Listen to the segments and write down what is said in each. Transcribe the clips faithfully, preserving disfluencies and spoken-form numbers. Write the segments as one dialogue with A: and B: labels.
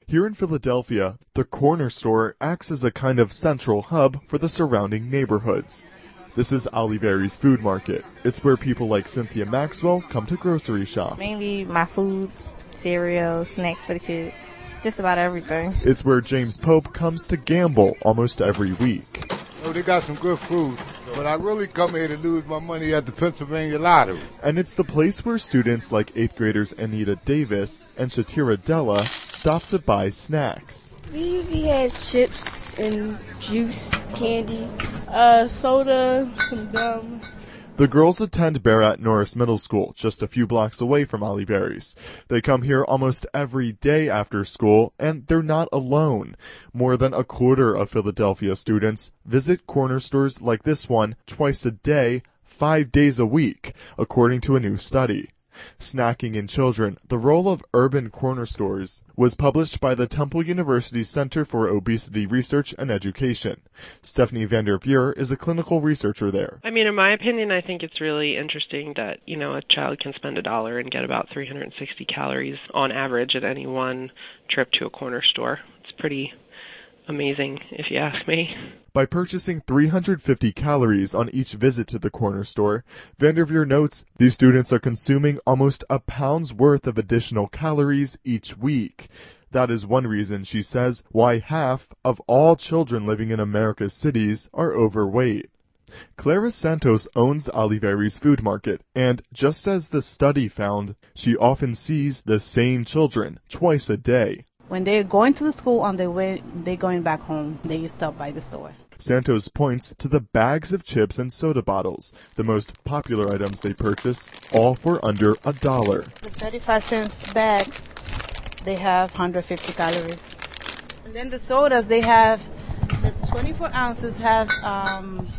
A: Here in Philadelphia, the corner store acts as a kind of central hub for the surrounding neighborhoods. This is Oliveri's Food Market. It's where people like Cynthia Maxwell come to grocery shop.
B: Mainly my foods, cereal, snacks for the kids, just about everything.
A: It's where James Pope comes to gamble almost every week.
C: Oh, they got some good food, but I really come here to lose my money at the Pennsylvania Lottery.
A: And it's the place where students like eighth graders Anita Davis and Shatira Della stop to buy snacks.
D: We usually have chips and juice, candy,
E: uh, soda, some gum.
A: The girls attend Barat Norris Middle School, just a few blocks away from Oliveri's. They come here almost every day after school, and they're not alone. More than a quarter of Philadelphia students visit corner stores like this one twice a day, five days a week, according to a new study. Snacking in Children, the Role of Urban Corner Stores, was published by the Temple University Center for Obesity Research and Education. Stephanie Vanderveer is a clinical researcher there.
F: I mean, in my opinion, I think it's really interesting that, you know, a child can spend a dollar and get about three hundred sixty calories on average at any one trip to a corner store. It's pretty amazing, if you ask me.
A: By purchasing three hundred fifty calories on each visit to the corner store, Vanderveer notes these students are consuming almost a pound's worth of additional calories each week. That is one reason, she says, why half of all children living in America's cities are overweight. Clara Santos owns Oliveri's Food Market, and just as the study found, she often sees the same children twice a day.
G: When they're going to the school on their way, they're going back home, they stop by the store.
A: Santos points to the bags of chips and soda bottles, the most popular items they purchase, all for under a dollar.
G: The thirty-five cents bags, they have one hundred fifty calories. And then the sodas, they have, the twenty-four ounces have um,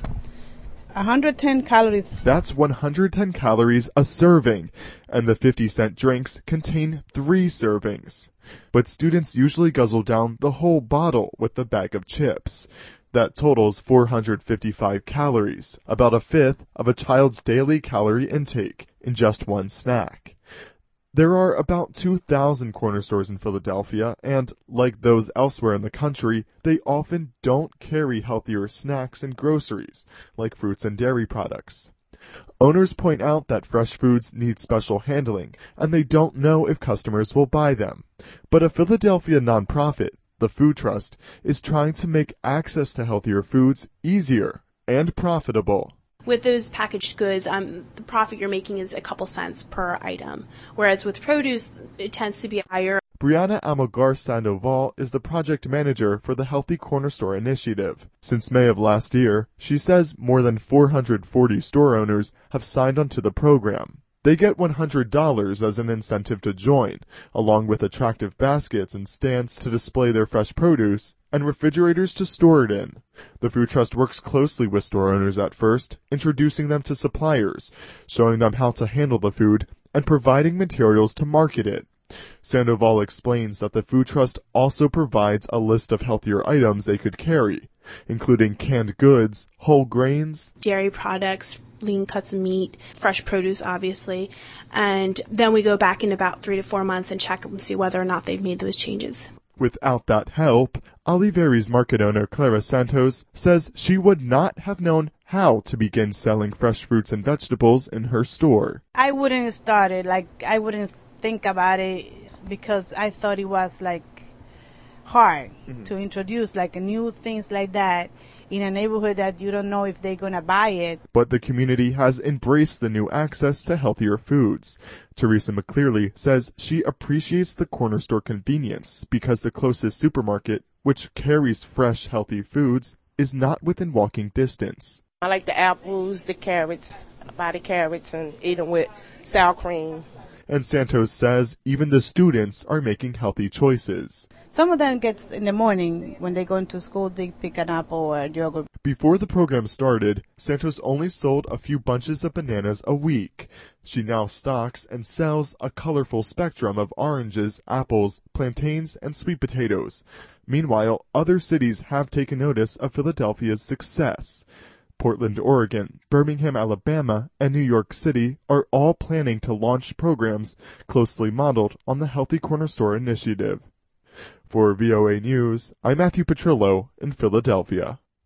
G: one hundred ten calories.
A: That's one hundred ten calories a serving, and the fifty cent drinks contain three servings. But students usually guzzle down the whole bottle with the bag of chips. That totals four hundred fifty-five calories, about a fifth of a child's daily calorie intake in just one snack. There are about two thousand corner stores in Philadelphia, and like those elsewhere in the country, they often don't carry healthier snacks and groceries, like fruits and dairy products. Owners point out that fresh foods need special handling, and they don't know if customers will buy them. But a Philadelphia nonprofit, the Food Trust, is trying to make access to healthier foods easier and profitable.
H: With those packaged goods, um, the profit you're making is a couple cents per item, whereas with produce, it tends to be higher.
A: Brianna Amogar Sandoval is the project manager for the Healthy Corner Store Initiative. Since May of last year, she says more than four hundred forty store owners have signed onto the program. They get one hundred dollars as an incentive to join, along with attractive baskets and stands to display their fresh produce, and refrigerators to store it in. The Food Trust works closely with store owners at first, introducing them to suppliers, showing them how to handle the food, and providing materials to market it. Sandoval explains that the Food Trust also provides a list of healthier items they could carry, including canned goods, whole grains,
H: dairy products, lean cuts of meat, fresh produce, obviously. And then we go back in about three to four months and check and see whether or not they've made those changes.
A: Without that help, Oliveri's market owner Clara Santos says she would not have known how to begin selling fresh fruits and vegetables in her store.
G: I wouldn't have started, like, I wouldn't think about it because I thought it was, like, hard mm-hmm. to introduce, like, new things like that in a neighborhood that you don't know if they're going to buy it.
A: But the community has embraced the new access to healthier foods. Teresa McClearly says she appreciates the corner store convenience because the closest supermarket, which carries fresh, healthy foods, is not within walking distance.
I: I like the apples, the carrots, buy the carrots and eat them with sour cream.
A: And Santos says even the students are making healthy choices.
G: Some of them gets in the morning when they go into school, they pick an apple or a yogurt.
A: Before the program started, Santos only sold a few bunches of bananas a week. She now stocks and sells a colorful spectrum of oranges, apples, plantains, and sweet potatoes. Meanwhile, other cities have taken notice of Philadelphia's success. Portland, Oregon, Birmingham, Alabama, and New York City are all planning to launch programs closely modeled on the Healthy Corner Store Initiative. For V O A News, I'm Matthew Petrillo in Philadelphia.